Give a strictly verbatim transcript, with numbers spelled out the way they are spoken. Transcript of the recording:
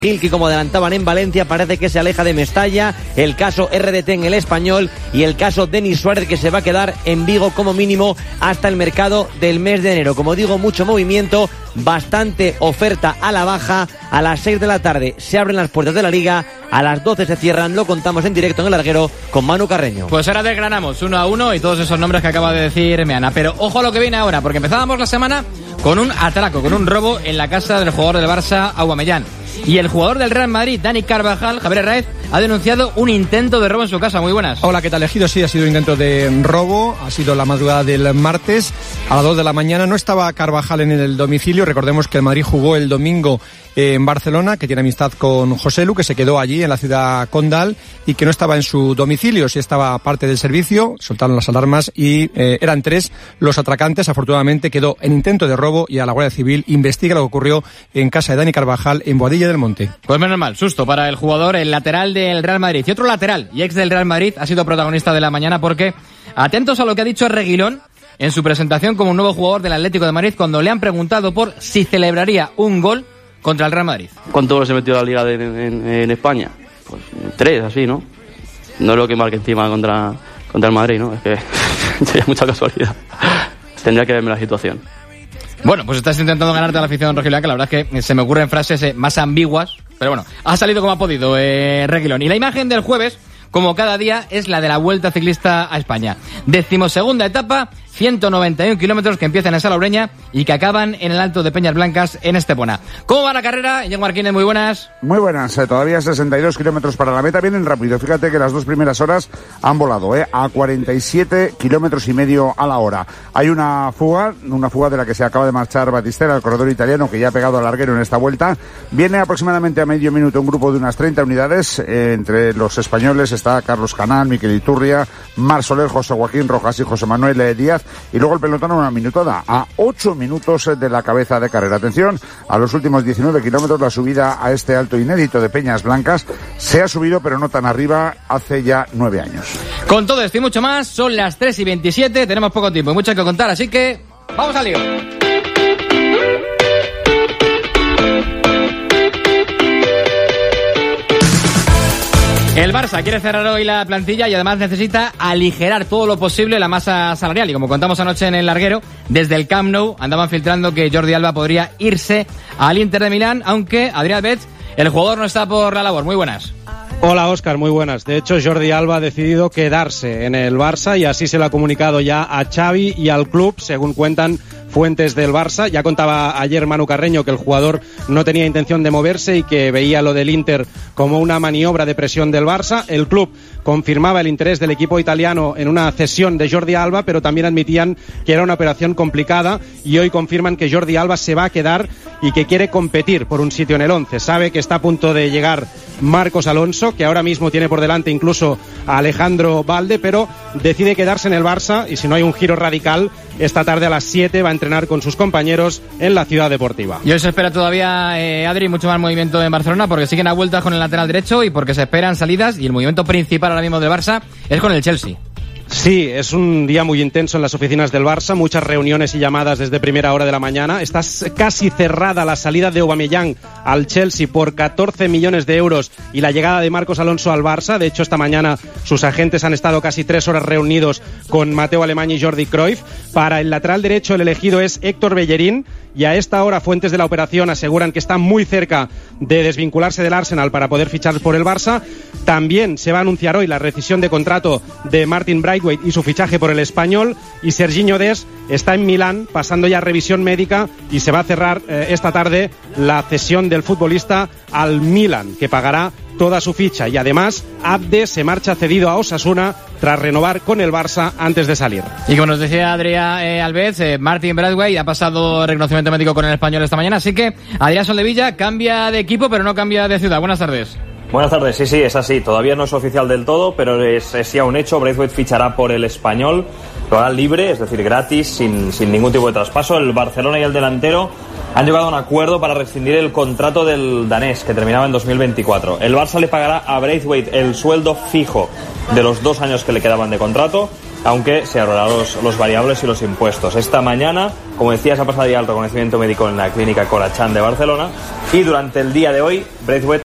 que como adelantaban en Valencia parece que se aleja de Mestalla, el caso R D T en el Español y el caso Denis Suárez que se va a quedar en Vigo como mínimo hasta el mercado del mes de enero. Como digo, mucho movimiento, bastante oferta a la baja. A las seis de la tarde se abren las puertas de la Liga, a las doce se cierran, lo contamos en directo en el larguero con Manu Carreño. Pues ahora desgranamos uno a uno y todos esos nombres que acaba de decir Meana, pero ojo a lo que viene ahora, porque empezábamos la semana con un atraco, con un robo en la casa del jugador del Barça, Aubameyang. Y el jugador del Real Madrid, Dani Carvajal, Javier Herráez, ha denunciado un intento de robo en su casa. Muy buenas. Hola, ¿qué tal, Ejido? Sí, ha sido un intento de robo, ha sido la madrugada del martes a las dos de la mañana. No estaba Carvajal en el domicilio, recordemos que el Madrid jugó el domingo en Barcelona, que tiene amistad con Joselu, que se quedó allí en la ciudad condal y que no estaba en su domicilio, sí estaba parte del servicio, soltaron las alarmas y eh, eran tres los atracantes. Afortunadamente quedó en intento de robo y a la Guardia Civil investiga lo que ocurrió en casa de Dani Carvajal en Boadilla del Monte. Pues menos mal, susto para el jugador, el lateral del Real Madrid. Y otro lateral y ex del Real Madrid ha sido protagonista de la mañana porque, atentos a lo que ha dicho Reguilón en su presentación como un nuevo jugador del Atlético de Madrid cuando le han preguntado por si celebraría un gol contra el Real Madrid. ¿Cuántos goles se metió la Liga de, en, en España? Pues tres, así, ¿no? No es lo que marque encima contra, contra el Madrid, ¿no? Es que sería mucha casualidad. Tendría que verme la situación. Bueno, pues estás intentando ganarte a la afición rojiblanca, la verdad es que se me ocurren frases eh, más ambiguas, pero bueno, ha salido como ha podido eh, Reguilón. Y la imagen del jueves, como cada día, es la de la Vuelta Ciclista a España. Decimosegunda etapa, ciento noventa y uno kilómetros que empiezan en Salobreña y que acaban en el Alto de Peñas Blancas en Estepona. ¿Cómo va la carrera? Diego Martínez, muy buenas. Muy buenas, eh, todavía sesenta y dos kilómetros para la meta, vienen rápido. Fíjate que las dos primeras horas han volado, eh, a cuarenta y siete kilómetros y medio a la hora. Hay una fuga, una fuga de la que se acaba de marchar Batistera, el corredor italiano que ya ha pegado al larguero en esta vuelta. Viene aproximadamente a medio minuto un grupo de unas treinta unidades, eh, entre los españoles está Carlos Canal, Miquel Iturria, Mar Soler, José Joaquín Rojas y José Manuel eh, Díaz. Y luego el pelotón a una minutada, a ocho minutos de la cabeza de carrera. Atención, a los últimos diecinueve kilómetros, la subida a este alto inédito de Peñas Blancas se ha subido, pero no tan arriba, hace ya nueve años. Con todo esto y mucho más, son las tres y veintisiete, tenemos poco tiempo y mucho que contar, así que ¡vamos al lío! El Barça quiere cerrar hoy la plantilla y además necesita aligerar todo lo posible la masa salarial. Y como contamos anoche en el larguero, desde el Camp Nou andaban filtrando que Jordi Alba podría irse al Inter de Milán, aunque Adrián Betts, el jugador, no está por la labor. Muy buenas. Hola Óscar, muy buenas. De hecho, Jordi Alba ha decidido quedarse en el Barça y así se lo ha comunicado ya a Xavi y al club, según cuentan fuentes del Barça. Ya contaba ayer Manu Carreño que el jugador no tenía intención de moverse y que veía lo del Inter como una maniobra de presión del Barça. El club confirmaba el interés del equipo italiano en una cesión de Jordi Alba, pero también admitían que era una operación complicada y hoy confirman que Jordi Alba se va a quedar y que quiere competir por un sitio en el once. Sabe que está a punto de llegar Marcos Alonso, que ahora mismo tiene por delante incluso a Alejandro Balde, pero decide quedarse en el Barça y si no hay un giro radical, esta tarde a las siete va a entrenar con sus compañeros en la Ciudad Deportiva. Y hoy se espera todavía, eh, Adri, mucho más movimiento en Barcelona porque siguen a vueltas con el lateral derecho y porque se esperan salidas y el movimiento principal ahora mismo del Barça es con el Chelsea. Sí, es un día muy intenso en las oficinas del Barça, muchas reuniones y llamadas desde primera hora de la mañana. Está casi cerrada la salida de Aubameyang al Chelsea por catorce millones de euros y la llegada de Marcos Alonso al Barça. De hecho, esta mañana sus agentes han estado casi tres horas reunidos con Mateo Alemany y Jordi Cruyff. Para el lateral derecho el elegido es Héctor Bellerín y a esta hora fuentes de la operación aseguran que está muy cerca de desvincularse del Arsenal para poder fichar por el Barça. También se va a anunciar hoy la rescisión de contrato de Martin Braithwaite y su fichaje por el Español, y Serginho Dest está en Milán pasando ya revisión médica y se va a cerrar eh, esta tarde la cesión del futbolista al Milan, que pagará toda su ficha. Y además Abde se marcha cedido a Osasuna tras renovar con el Barça antes de salir. Y como nos decía Adrián eh, Alves, eh, Martin Braithwaite ha pasado reconocimiento médico con el Español esta mañana, así que Adrián Soldevilla cambia de equipo pero no cambia de ciudad. Buenas tardes. Buenas tardes, sí, sí, es así. Todavía no es oficial del todo, pero es, es ya un hecho. Braithwaite fichará por el Español, lo hará libre, es decir, gratis, sin, sin ningún tipo de traspaso. El Barcelona y el delantero han llegado a un acuerdo para rescindir el contrato del danés, que terminaba en dos mil veinticuatro. El Barça le pagará a Braithwaite el sueldo fijo de los dos años que le quedaban de contrato, aunque se ahorrarán los, los variables y los impuestos. Esta mañana, como decía, se ha pasado ya el reconocimiento médico en la clínica Corachán de Barcelona y durante el día de hoy Braithwaite